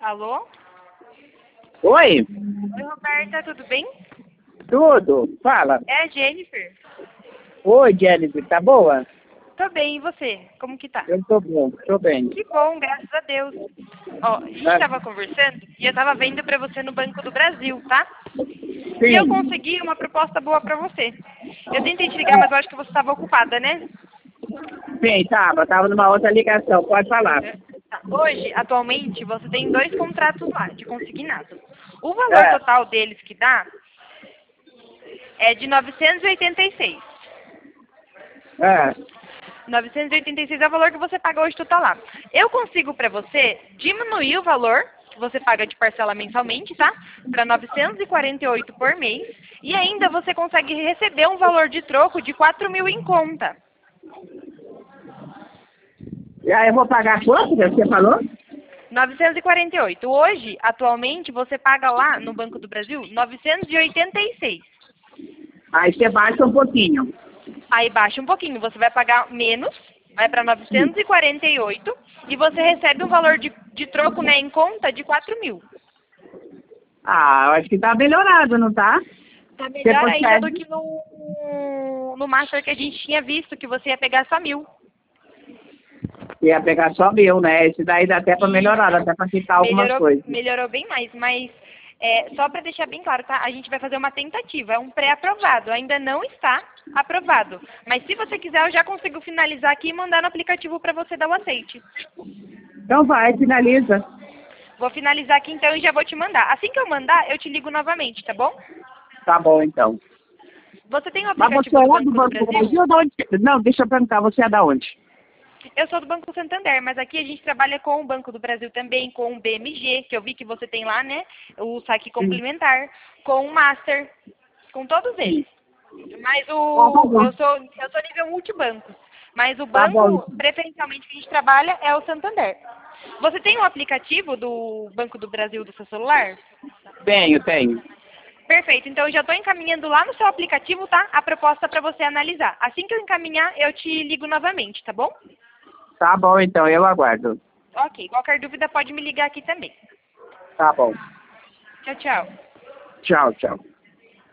Alô? Oi? Oi, Roberta, tudo bem? Tudo? Fala. É a Jennifer. Oi, Jennifer, tá boa? Tô bem, e você? Como que tá? Eu tô bom, tô bem. Que bom, graças a Deus. Ó, a gente tava conversando e eu tava vendo pra você no Banco do Brasil, tá? E eu Sim. consegui uma proposta boa pra você. Eu tentei te ligar, mas eu acho que você estava ocupada, né? Sim, tava numa outra ligação, pode falar. Tá. Hoje, atualmente, você tem 2 contratos lá, de consignado. O valor É, total deles que dá é de 986. é. 986 é o valor que você paga hoje total lá. Eu consigo para você diminuir o valor que você paga de parcela mensalmente, tá? Para 948 por mês. E ainda você consegue receber um valor de troco de 4.000 em conta. E aí eu vou pagar quanto que você falou? 948. Hoje, atualmente, você paga lá no Banco do Brasil 986. Aí você baixa um pouquinho. Aí baixa um pouquinho, você vai pagar menos, vai para 948 e você recebe um valor de troco, né, em conta de 4.000. Ah, eu acho que tá melhorado, não tá? Tá Você melhor ainda do consegue? que no Master que a gente tinha visto, que você ia pegar só 1.000. Ia pegar só mil, né? Esse daí dá até pra melhorar, dá até pra quitar algumas coisas. Melhorou bem mais, mas só para deixar bem claro, tá? A gente vai fazer uma tentativa, é um pré-aprovado, ainda não está aprovado. Mas se você quiser, eu já consigo finalizar aqui e mandar no aplicativo para você dar o aceite. Então vai, finaliza. Vou finalizar aqui então e já vou te mandar. Assim que eu mandar, eu te ligo novamente, tá bom? Tá bom, então. Você tem o Mas você aplicativo do é do Banco do Banco do Brasil? Brasil ou de onde? Não, deixa eu perguntar, você é da onde? Eu sou do Banco Santander, mas aqui a gente trabalha com o Banco do Brasil também, com o BMG, que eu vi que você tem lá, né? O saque Sim. complementar, com o Master, com todos eles. Mas Tá bom. eu sou nível multibancos. Mas o Tá bom. banco, preferencialmente, que a gente trabalha é o Santander. Você tem um aplicativo do Banco do Brasil do seu celular? Tenho. Perfeito, então eu já estou encaminhando lá no seu aplicativo, tá? A proposta para você analisar. Assim que eu encaminhar, eu te ligo novamente, tá bom? Tá bom, então, eu aguardo. Ok, qualquer dúvida pode me ligar aqui também. Tá bom. Tchau, tchau. Tchau, tchau.